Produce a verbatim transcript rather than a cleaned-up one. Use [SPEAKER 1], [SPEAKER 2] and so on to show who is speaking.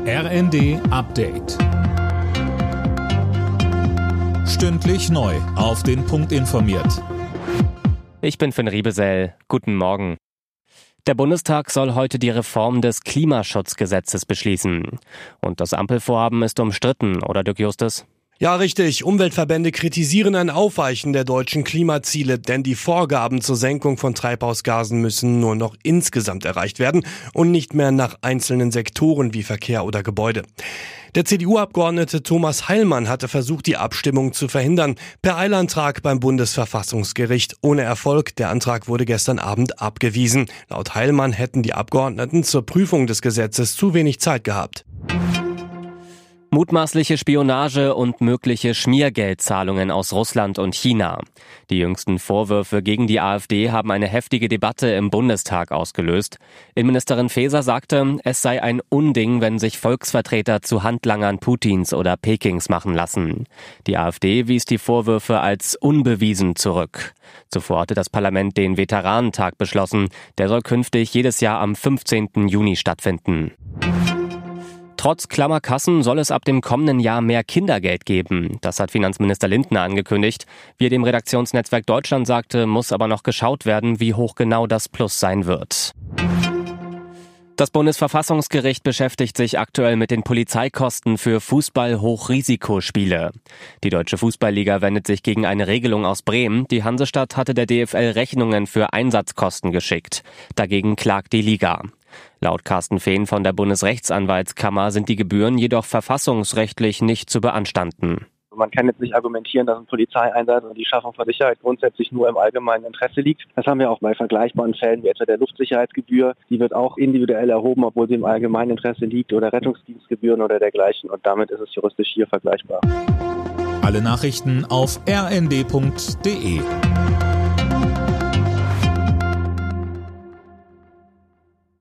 [SPEAKER 1] R N D Update. Stündlich neu auf den Punkt informiert.
[SPEAKER 2] Ich bin Finn Riebesell. Guten Morgen. Der Bundestag soll heute die Reform des Klimaschutzgesetzes beschließen. Und das Ampelvorhaben ist umstritten, oder Dirk Justus?
[SPEAKER 3] Ja, richtig. Umweltverbände kritisieren ein Aufweichen der deutschen Klimaziele, denn die Vorgaben zur Senkung von Treibhausgasen müssen nur noch insgesamt erreicht werden und nicht mehr nach einzelnen Sektoren wie Verkehr oder Gebäude. Der C D U-Abgeordnete Thomas Heilmann hatte versucht, die Abstimmung zu verhindern, per Eilantrag beim Bundesverfassungsgericht. Ohne Erfolg. Der Antrag wurde gestern Abend abgewiesen. Laut Heilmann hätten die Abgeordneten zur Prüfung des Gesetzes zu wenig Zeit gehabt.
[SPEAKER 2] Mutmaßliche Spionage und mögliche Schmiergeldzahlungen aus Russland und China. Die jüngsten Vorwürfe gegen die AfD haben eine heftige Debatte im Bundestag ausgelöst. Innenministerin Faeser sagte, es sei ein Unding, wenn sich Volksvertreter zu Handlangern Putins oder Pekings machen lassen. Die AfD wies die Vorwürfe als unbewiesen zurück. Zuvor hatte das Parlament den Veteranentag beschlossen. Der soll künftig jedes Jahr am fünfzehnten Juni stattfinden. Trotz klammer Kassen soll es ab dem kommenden Jahr mehr Kindergeld geben. Das hat Finanzminister Lindner angekündigt. Wie er dem Redaktionsnetzwerk Deutschland sagte, muss aber noch geschaut werden, wie hoch genau das Plus sein wird. Das Bundesverfassungsgericht beschäftigt sich aktuell mit den Polizeikosten für Fußball-Hochrisikospiele. Die Deutsche Fußballliga wendet sich gegen eine Regelung aus Bremen. Die Hansestadt hatte der D F L Rechnungen für Einsatzkosten geschickt. Dagegen klagt die Liga. Laut Carsten Fehn von der Bundesrechtsanwaltskammer sind die Gebühren jedoch verfassungsrechtlich nicht zu beanstanden.
[SPEAKER 4] Man kann jetzt nicht argumentieren, dass ein Polizeieinsatz und die Schaffung von Sicherheit grundsätzlich nur im allgemeinen Interesse liegt. Das haben wir auch bei vergleichbaren Fällen wie etwa der Luftsicherheitsgebühr. Die wird auch individuell erhoben, obwohl sie im allgemeinen Interesse liegt, oder Rettungsdienstgebühren oder dergleichen. Und damit ist es juristisch hier vergleichbar.
[SPEAKER 1] Alle Nachrichten auf r n d punkt d e.